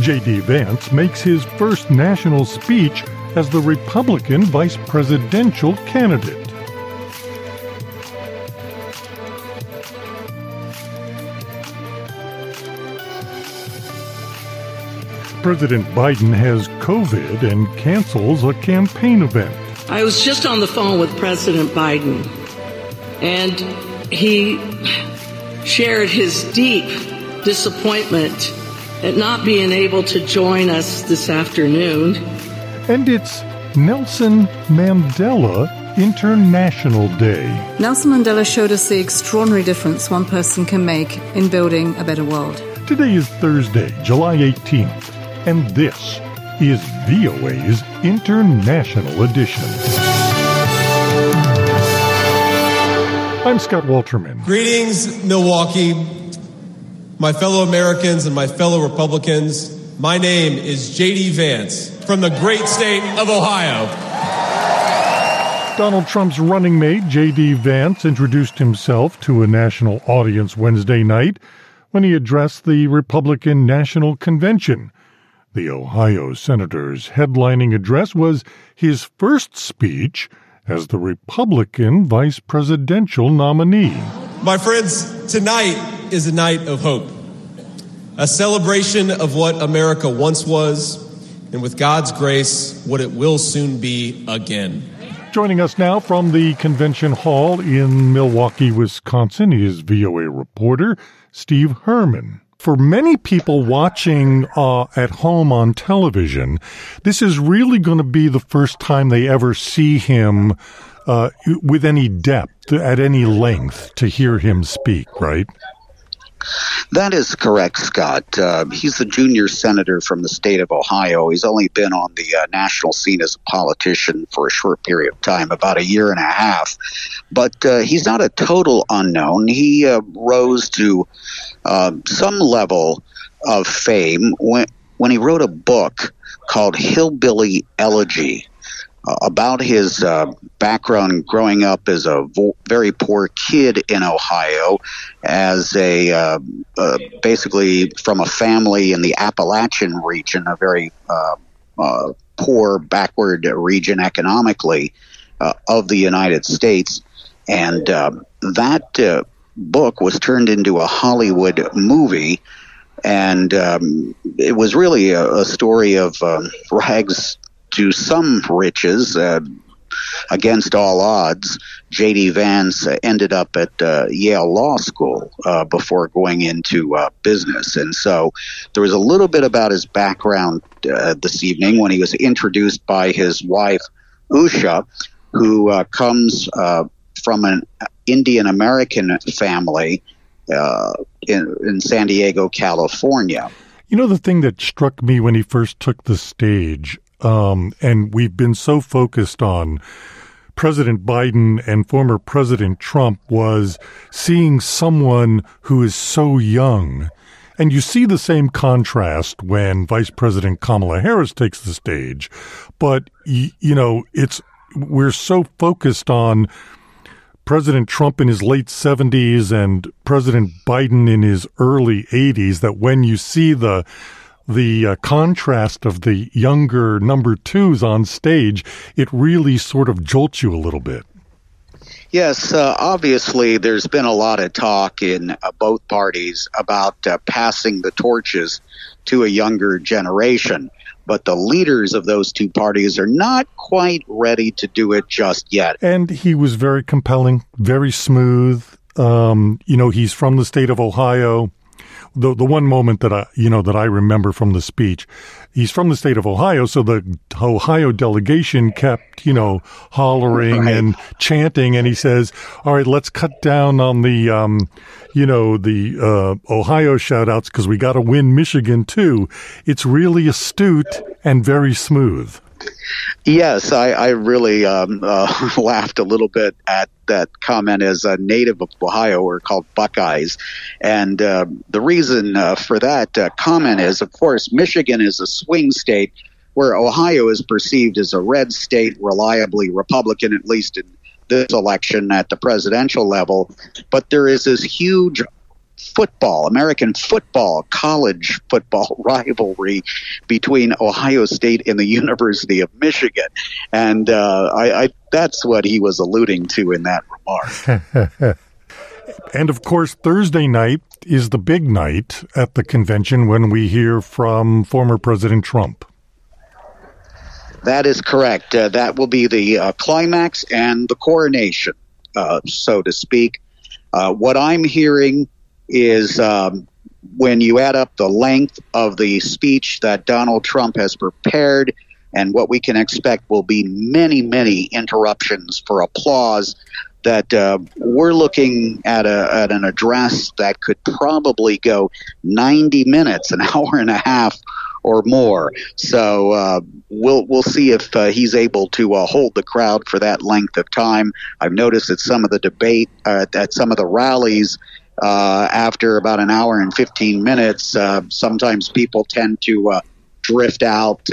J.D. Vance makes his first national speech as the Republican vice presidential candidate. President Biden has COVID and cancels a campaign event. I was just on the phone with President Biden, and he shared his deep disappointment at not being able to join us this afternoon. And it's Nelson Mandela International Day. Nelson Mandela showed us the extraordinary difference one person can make in building a better world. Today is Thursday, July 18th, and this is VOA's International Edition. I'm Scott Walterman. Greetings, Milwaukee, my fellow Americans and my fellow Republicans. My name is J.D. Vance from the great state of Ohio. Donald Trump's running mate, J.D. Vance, introduced himself to a national audience Wednesday night when he addressed the Republican National Convention. The Ohio senator's headlining address was his first speech as the Republican vice presidential nominee. My friends, tonight is a night of hope, a celebration of what America once was, and with God's grace, what it will soon be again. Joining us now from the convention hall in Milwaukee, Wisconsin, is VOA reporter Steve Herman. For many people watching at home on television, this is really going to be the first time they ever see him with any depth, at any length, to hear him speak, right? That is correct, Scott. He's the junior senator from the state of Ohio. He's only been on the national scene as a politician for a short period of time, about a year and a half. But he's not a total unknown. He rose to some level of fame when he wrote a book called Hillbilly Elegy about his background growing up as a very poor kid in Ohio, as a basically from a family in the Appalachian region, a very poor, backward region economically of the United States. And that book was turned into a Hollywood movie, and it was really a story of rags to some riches. Against all odds, J.D. Vance ended up at Yale Law School before going into business. And so there was a little bit about his background this evening when he was introduced by his wife, Usha, who comes from an Indian-American family in San Diego, California. You know, the thing that struck me when he first took the stage, and we've been so focused on President Biden and former President Trump, was seeing someone who is so young. And you see the same contrast when Vice President Kamala Harris takes the stage. But, you know, we're so focused on President Trump in his late 70s and President Biden in his early 80s that when you see the contrast of the younger number twos on stage, it really sort of jolts you a little bit. Yes, obviously there's been a lot of talk in both parties about passing the torches to a younger generation. But the leaders of those two parties are not quite ready to do it just yet. And he was very compelling, very smooth. You know, he's from the state of Ohio. The one moment that I remember from the speech, he's from the state of Ohio, so the Ohio delegation kept, hollering and chanting, and he says, all right, let's cut down on the Ohio shout-outs because we got to win Michigan too. It's really astute and very smooth. Yes, I really laughed a little bit at that comment. As a native of Ohio, we're called Buckeyes. And the reason for that comment is, of course, Michigan is a swing state where Ohio is perceived as a red state, reliably Republican, at least in this election at the presidential level. But there is this huge American football, college football rivalry between Ohio State and the University of Michigan. And that's what he was alluding to in that remark. And, of course, Thursday night is the big night at the convention when we hear from former President Trump. That is correct. That will be the climax and the coronation, so to speak. What I'm hearing is when you add up the length of the speech that Donald Trump has prepared and what we can expect will be many, many interruptions for applause, that we're looking at an address that could probably go 90 minutes, an hour and a half or more. So we'll see if he's able to hold the crowd for that length of time. I've noticed at some of the debate, at some of the rallies, after about an hour and 15 minutes, sometimes people tend to drift out,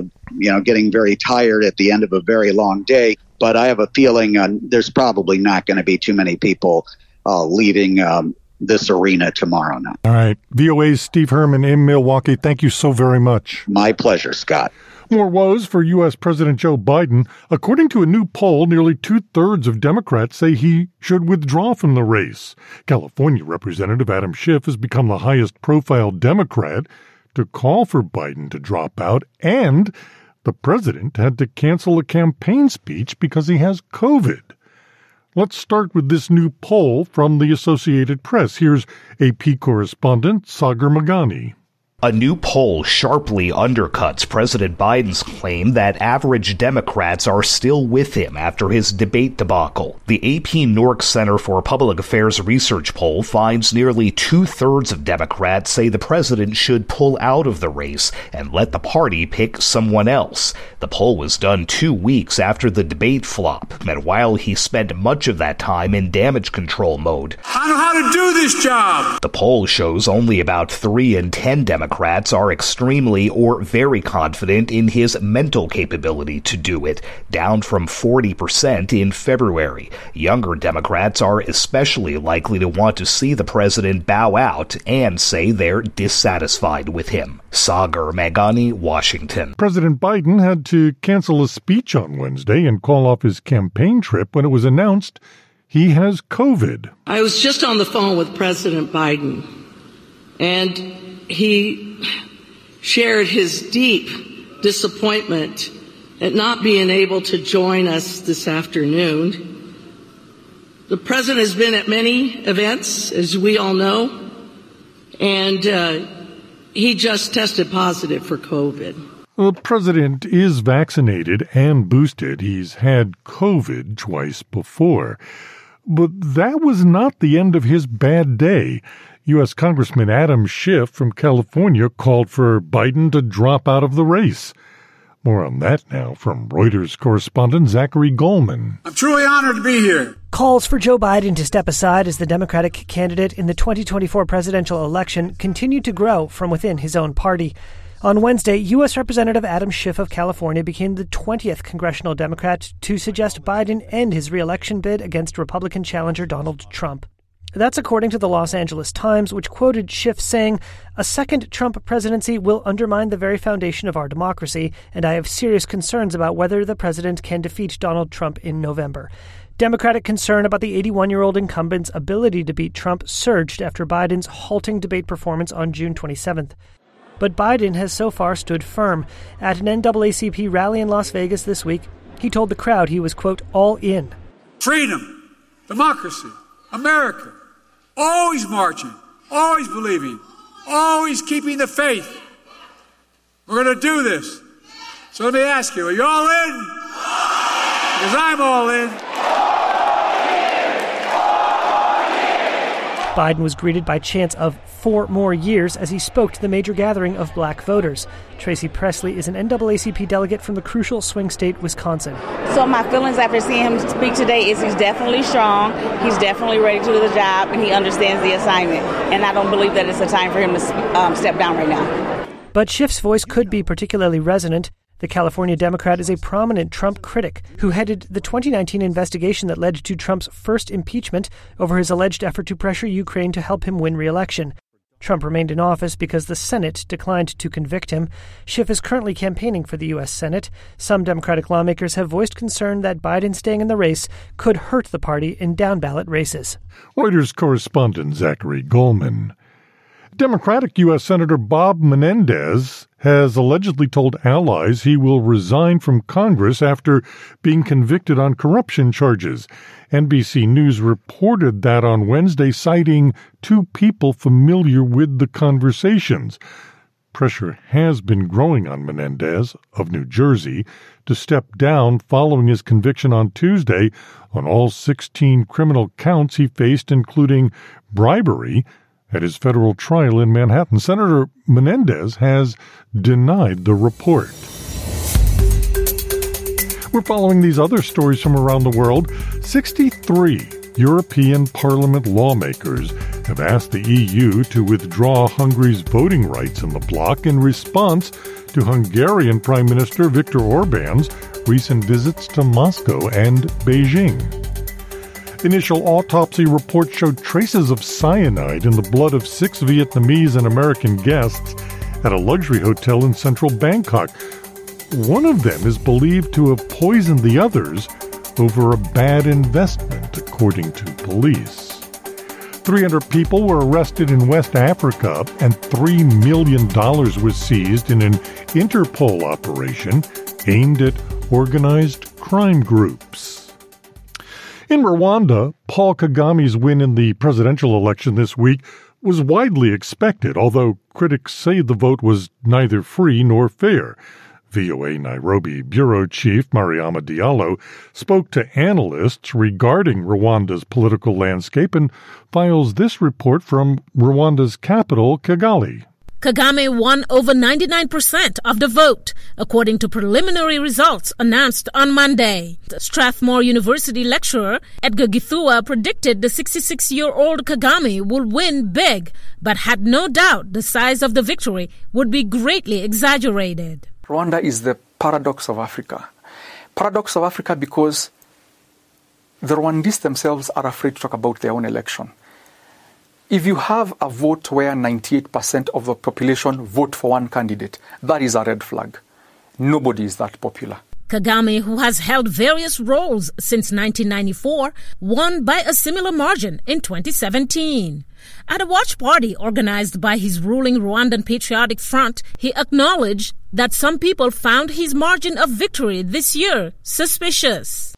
getting very tired at the end of a very long day. But I have a feeling there's probably not going to be too many people leaving this arena tomorrow night. All right. VOA's Steve Herman in Milwaukee. Thank you so very much. My pleasure, Scott. More woes for U.S. President Joe Biden. According to a new poll, nearly 2/3 of Democrats say he should withdraw from the race. California Representative Adam Schiff has become the highest-profile Democrat to call for Biden to drop out, and the president had to cancel a campaign speech because he has COVID. Let's start with this new poll from the Associated Press. Here's AP correspondent Sagar Meghani. A new poll sharply undercuts President Biden's claim that average Democrats are still with him after his debate debacle. The AP Nork Center for Public Affairs research poll finds nearly 2/3 of Democrats say the president should pull out of the race and let the party pick someone else. The poll was done 2 weeks after the debate flop, and while he spent much of that time in damage control mode. I know how to do this job! The poll shows only about 3 in 10 Democrats are extremely or very confident in his mental capability to do it, down from 40% in February. Younger Democrats are especially likely to want to see the president bow out and say they're dissatisfied with him. Sagar Meghani, Washington. President Biden had to cancel a speech on Wednesday and call off his campaign trip when it was announced he has COVID. I was just on the phone with President Biden, and he shared his deep disappointment at not being able to join us this afternoon. The president has been at many events, as we all know, and he just tested positive for COVID. The president is vaccinated and boosted. He's had COVID twice before. But that was not the end of his bad day. U.S. Congressman Adam Schiff from California called for Biden to drop out of the race. More on that now from Reuters correspondent Zachary Goldman. I'm truly honored to be here. Calls for Joe Biden to step aside as the Democratic candidate in the 2024 presidential election continue to grow from within his own party. On Wednesday, U.S. Representative Adam Schiff of California became the 20th congressional Democrat to suggest Biden end his re-election bid against Republican challenger Donald Trump. That's according to the Los Angeles Times, which quoted Schiff saying, "A second Trump presidency will undermine the very foundation of our democracy, and I have serious concerns about whether the president can defeat Donald Trump in November." Democratic concern about the 81-year-old incumbent's ability to beat Trump surged after Biden's halting debate performance on June 27th. But Biden has so far stood firm. At an NAACP rally in Las Vegas this week, he told the crowd he was, quote, all in. Freedom, democracy, America. Always marching, always believing, always keeping the faith. We're going to do this. So let me ask you, are you all in? Because I'm all in. Biden was greeted by chants of 4 more years as he spoke to the major gathering of black voters. Tracy Presley is an NAACP delegate from the crucial swing state, Wisconsin. So my feelings after seeing him speak today is he's definitely strong, he's definitely ready to do the job, and he understands the assignment. And I don't believe that it's a time for him to step down right now. But Schiff's voice could be particularly resonant. The California Democrat is a prominent Trump critic who headed the 2019 investigation that led to Trump's first impeachment over his alleged effort to pressure Ukraine to help him win re-election. Trump remained in office because the Senate declined to convict him. Schiff is currently campaigning for the U.S. Senate. Some Democratic lawmakers have voiced concern that Biden staying in the race could hurt the party in down-ballot races. Reuters correspondent Zachary Goldman. Democratic U.S. Senator Bob Menendez has allegedly told allies he will resign from Congress after being convicted on corruption charges. NBC News reported that on Wednesday, citing two people familiar with the conversations. Pressure has been growing on Menendez of New Jersey to step down following his conviction on Tuesday on all 16 criminal counts he faced, including bribery, at his federal trial in Manhattan. Senator Menendez has denied the report. We're following these other stories from around the world. 63 European Parliament lawmakers have asked the EU to withdraw Hungary's voting rights in the bloc in response to Hungarian Prime Minister Viktor Orban's recent visits to Moscow and Beijing. Initial autopsy reports showed traces of cyanide in the blood of 6 Vietnamese and American guests at a luxury hotel in central Bangkok. One of them is believed to have poisoned the others over a bad investment, according to police. 300 people were arrested in West Africa, and $3 million was seized in an Interpol operation aimed at organized crime groups. In Rwanda, Paul Kagame's win in the presidential election this week was widely expected, although critics say the vote was neither free nor fair. VOA Nairobi Bureau Chief Mariama Diallo spoke to analysts regarding Rwanda's political landscape and files this report from Rwanda's capital, Kigali. Kagame won over 99% of the vote, according to preliminary results announced on Monday. The Strathmore University lecturer Edgar Githua predicted the 66-year-old Kagame would win big, but had no doubt the size of the victory would be greatly exaggerated. Rwanda is the paradox of Africa. Paradox of Africa because the Rwandese themselves are afraid to talk about their own election. If you have a vote where 98% of the population vote for one candidate, that is a red flag. Nobody is that popular. Kagame, who has held various roles since 1994, won by a similar margin in 2017. At a watch party organized by his ruling Rwandan Patriotic Front, he acknowledged that some people found his margin of victory this year suspicious.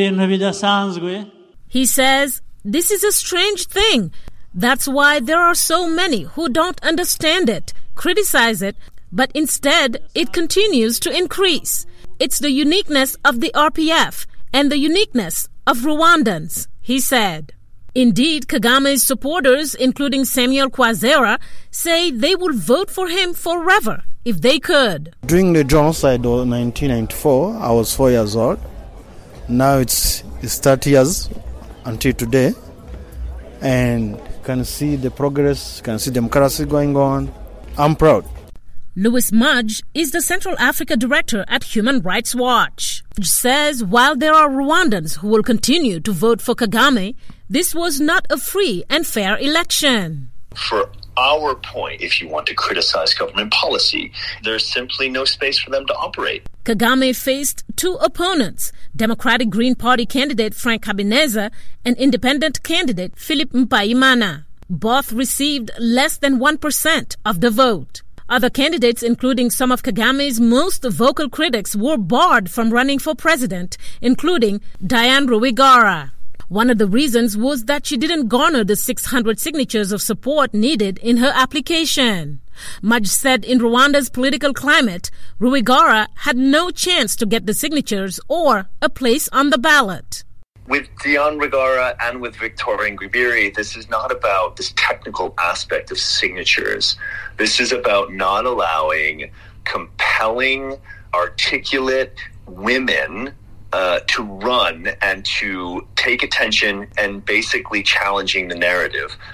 He says, "This is a strange thing. That's why there are so many who don't understand it, criticize it, but instead it continues to increase. It's the uniqueness of the RPF and the uniqueness of Rwandans," he said. Indeed, Kagame's supporters, including Samuel Kwazera, say they will vote for him forever if they could. During the genocide of 1994, I was 4 years old. Now it's 30 years until today. And can see the progress, can see democracy going on. I'm proud. Louis Mudge is the Central Africa director at Human Rights Watch. Mudge says while there are Rwandans who will continue to vote for Kagame, this was not a free and fair election. For our point, if you want to criticize government policy, there's simply no space for them to operate. Kagame faced two opponents, Democratic Green Party candidate Frank Habineza and independent candidate Philip Mpayimana. Both received less than 1% of the vote. Other candidates, including some of Kagame's most vocal critics, were barred from running for president, including Diane Rwigara. One of the reasons was that she didn't garner the 600 signatures of support needed in her application. Mudge said in Rwanda's political climate, Rwigara had no chance to get the signatures or a place on the ballot. With Diane Rwigara and with Victoria Ingabire, this is not about this technical aspect of signatures. This is about not allowing compelling, articulate women to run and to take attention and basically challenging the narrative.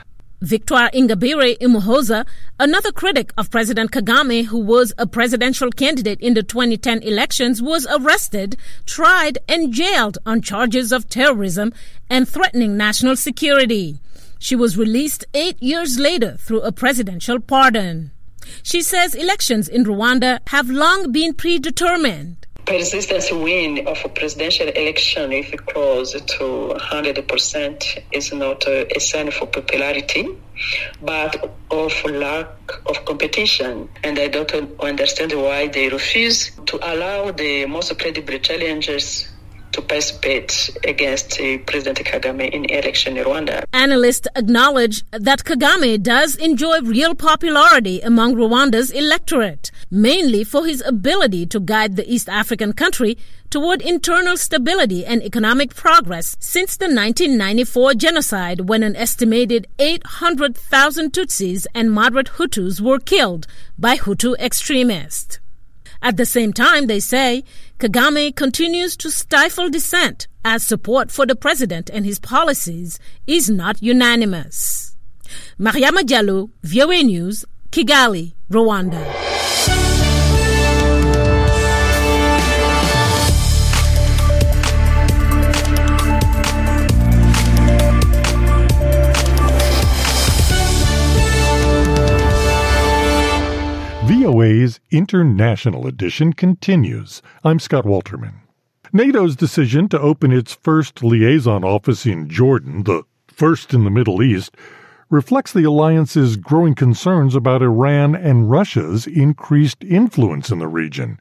Victoire Ingabire Umuhoza, another critic of President Kagame who was a presidential candidate in the 2010 elections, was arrested, tried, and jailed on charges of terrorism and threatening national security. She was released 8 years later through a presidential pardon. She says elections in Rwanda have long been predetermined. Persistence win of a presidential election, if it close to 100%, is not a sign for popularity, but of lack of competition. And I don't understand why they refuse to allow the most credible challengers to participate against President Kagame in election in Rwanda. Analysts acknowledge that Kagame does enjoy real popularity among Rwanda's electorate, mainly for his ability to guide the East African country toward internal stability and economic progress since the 1994 genocide, when an estimated 800,000 Tutsis and moderate Hutus were killed by Hutu extremists. At the same time, they say, Kagame continues to stifle dissent as support for the president and his policies is not unanimous. Mariama Diallo, VOA News, Kigali, Rwanda. VOA's International Edition continues. I'm Scott Walterman. NATO's decision to open its first liaison office in Jordan, the first in the Middle East, reflects the alliance's growing concerns about Iran and Russia's increased influence in the region.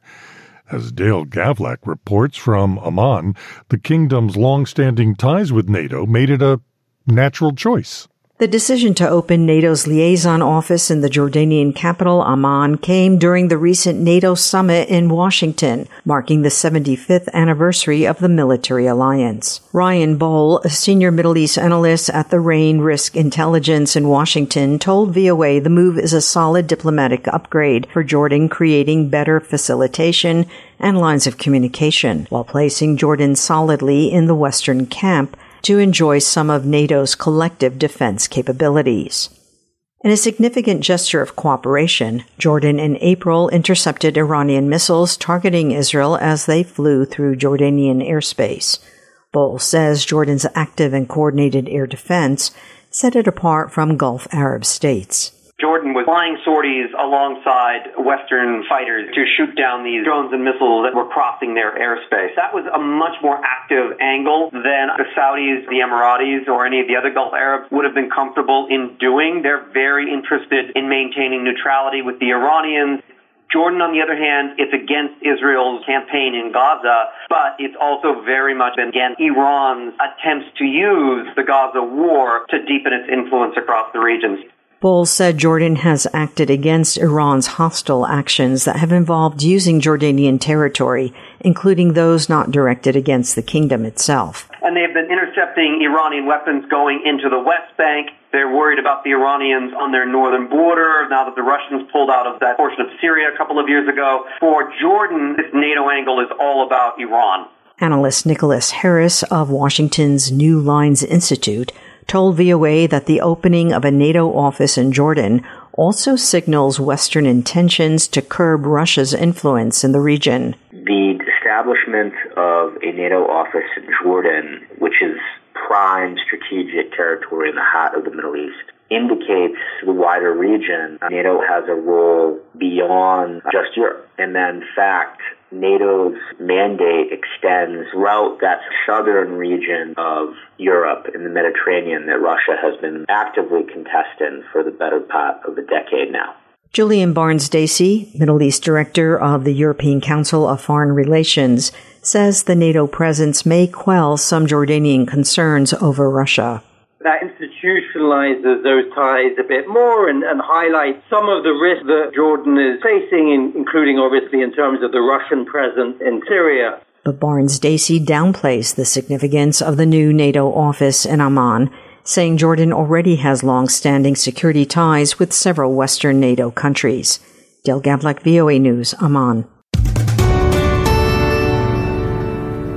As Dale Gavlak reports from Amman, the kingdom's long-standing ties with NATO made it a natural choice. The decision to open NATO's liaison office in the Jordanian capital, Amman, came during the recent NATO summit in Washington, marking the 75th anniversary of the military alliance. Ryan Bohl, a senior Middle East analyst at the RAIN Risk Intelligence in Washington, told VOA the move is a solid diplomatic upgrade for Jordan, creating better facilitation and lines of communication, while placing Jordan solidly in the Western camp to enjoy some of NATO's collective defense capabilities. In a significant gesture of cooperation, Jordan in April intercepted Iranian missiles targeting Israel as they flew through Jordanian airspace. Bohl says Jordan's active and coordinated air defense set it apart from Gulf Arab states. Jordan was flying sorties alongside Western fighters to shoot down these drones and missiles that were crossing their airspace. That was a much more active angle than the Saudis, the Emiratis, or any of the other Gulf Arabs would have been comfortable in doing. They're very interested in maintaining neutrality with the Iranians. Jordan, on the other hand, it's against Israel's campaign in Gaza, but it's also very much against Iran's attempts to use the Gaza war to deepen its influence across the region. Bohl said Jordan has acted against Iran's hostile actions that have involved using Jordanian territory, including those not directed against the kingdom itself. And they have been intercepting Iranian weapons going into the West Bank. They're worried about the Iranians on their northern border now that the Russians pulled out of that portion of Syria a couple of years ago. For Jordan, this NATO angle is all about Iran. Analyst Nicholas Harris of Washington's New Lines Institute told VOA that the opening of a NATO office in Jordan also signals Western intentions to curb Russia's influence in the region. The establishment of a NATO office in Jordan, which is prime strategic territory in the heart of the Middle East, indicates to the wider region NATO has a role beyond just Europe. And that, in fact, NATO's mandate extends throughout that southern region of Europe and the Mediterranean that Russia has been actively contesting for the better part of a decade now. Julian Barnes-Dacey, Middle East Director of the European Council of Foreign Relations, says the NATO presence may quell some Jordanian concerns over Russia. That institutionalizes those ties a bit more and highlights some of the risks that Jordan is facing, including obviously in terms of the Russian presence in Syria. But Barnes-Dacey downplays the significance of the new NATO office in Amman, saying Jordan already has long-standing security ties with several Western NATO countries. Del Gavlak, VOA News, Amman.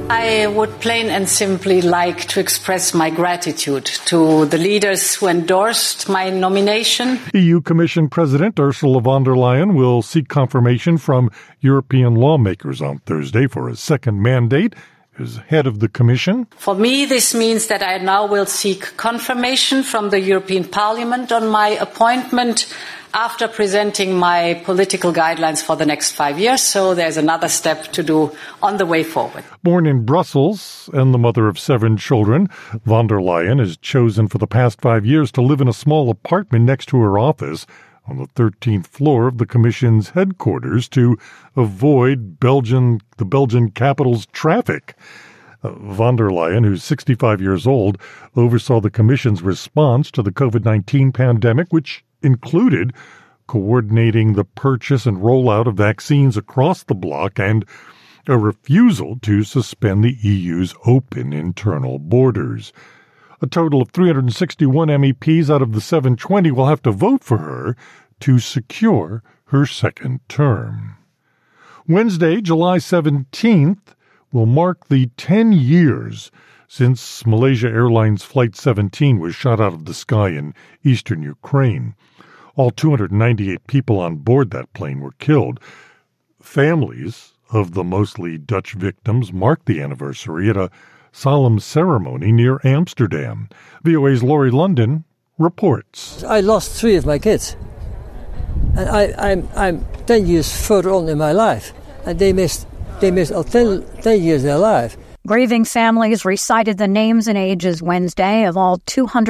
I would plain and simply like to express my gratitude to the leaders who endorsed my nomination. EU Commission President Ursula von der Leyen will seek confirmation from European lawmakers on Thursday for a second mandate as head of the Commission. For me, this means that I now will seek confirmation from the European Parliament on my appointment after presenting my political guidelines for the next 5 years. So there's another step to do on the way forward. Born in Brussels and the mother of 7 children, von der Leyen has chosen for the past 5 years to live in a small apartment next to her office on the 13th floor of the Commission's headquarters to avoid the Belgian capital's traffic. Von der Leyen, who's 65 years old, oversaw the Commission's response to the COVID-19 pandemic, which included coordinating the purchase and rollout of vaccines across the bloc and a refusal to suspend the EU's open internal borders. A total of 361 MEPs out of the 720 will have to vote for her to secure her second term. Wednesday, July 17th, will mark the 10 years since Malaysia Airlines Flight 17 was shot out of the sky in eastern Ukraine. All 298 people on board that plane were killed. Families of the mostly Dutch victims marked the anniversary at a solemn ceremony near Amsterdam. VOA's Laurie London reports. I lost 3 of my kids. And I'm 10 years further on in my life. And they missed 10 years of their life. Grieving families recited the names and ages Wednesday of all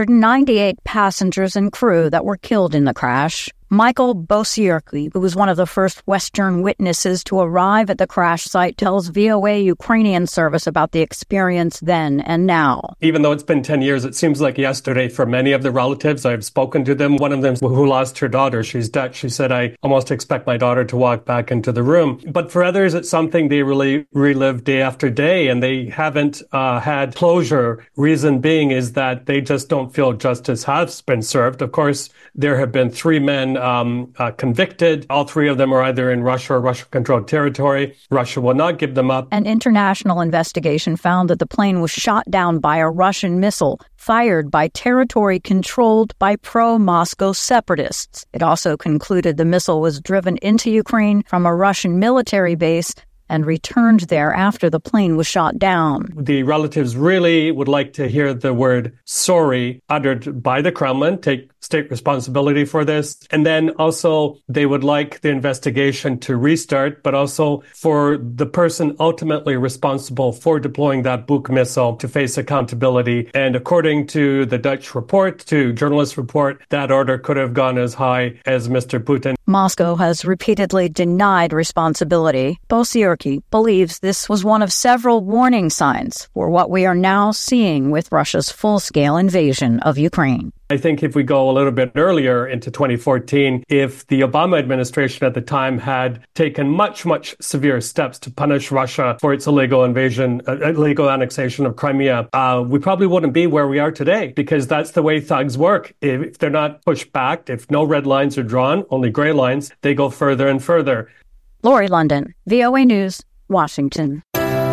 298 passengers and crew that were killed in the crash. Michael Bosierki, who was one of the first Western witnesses to arrive at the crash site, tells VOA Ukrainian service about the experience then and now. Even though it's been 10 years, it seems like yesterday for many of the relatives. I've spoken to them. One of them who lost her daughter, she's Dutch. She said, I almost expect my daughter to walk back into the room. But for others, it's something they really relive day after day, and they haven't had closure. Reason being is that they just don't feel justice has been served. Of course, there have been 3 men convicted. All 3 of them are either in Russia or Russia-controlled territory. Russia will not give them up. An international investigation found that the plane was shot down by a Russian missile fired by territory controlled by pro-Moscow separatists. It also concluded the missile was driven into Ukraine from a Russian military base and returned there after the plane was shot down. The relatives really would like to hear the word sorry uttered by the Kremlin, take state responsibility for this. And then also they would like the investigation to restart, but also for the person ultimately responsible for deploying that Buk missile to face accountability. And according to the Dutch report, to journalist report, that order could have gone as high as Mr. Putin. Moscow has repeatedly denied responsibility. Bosierki believes this was one of several warning signs for what we are now seeing with Russia's full-scale invasion of Ukraine. I think if we go a little bit earlier into 2014, if the Obama administration at the time had taken much, much severe steps to punish Russia for its illegal invasion, illegal annexation of Crimea, we probably wouldn't be where we are today, because that's the way thugs work. If they're not pushed back, if no red lines are drawn, only gray lines, they go further and further. Laurie London, VOA News, Washington.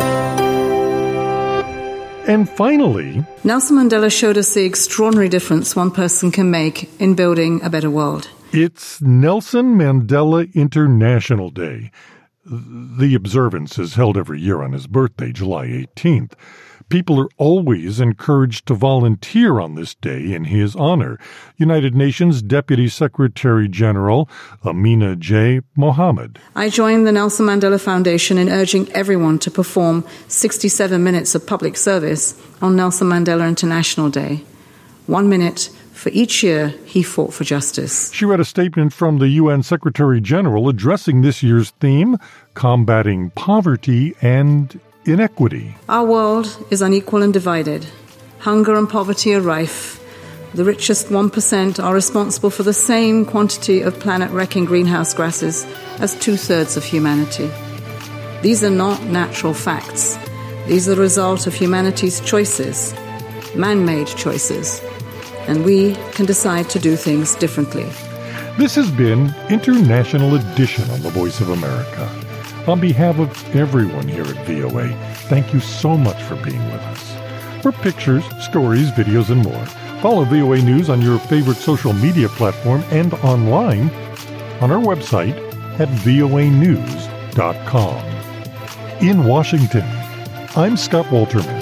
And finally, Nelson Mandela showed us the extraordinary difference one person can make in building a better world. It's Nelson Mandela International Day. The observance is held every year on his birthday, July 18th. People are always encouraged to volunteer on this day in his honor. United Nations Deputy Secretary General Amina J. Mohammed. I joined the Nelson Mandela Foundation in urging everyone to perform 67 minutes of public service on Nelson Mandela International Day. 1 minute for each year he fought for justice. She read a statement from the UN Secretary General addressing this year's theme, combating poverty and inequity. Our world is unequal and divided. Hunger and poverty are rife. The richest 1% are responsible for the same quantity of planet-wrecking greenhouse gases as 2/3 of humanity. These are not natural facts. These are the result of humanity's choices, man-made choices, and we can decide to do things differently. This has been International Edition on the Voice of America. On behalf of everyone here at VOA, thank you so much for being with us. For pictures, stories, videos, and more, follow VOA News on your favorite social media platform and online on our website at voanews.com. In Washington, I'm Scott Walterman.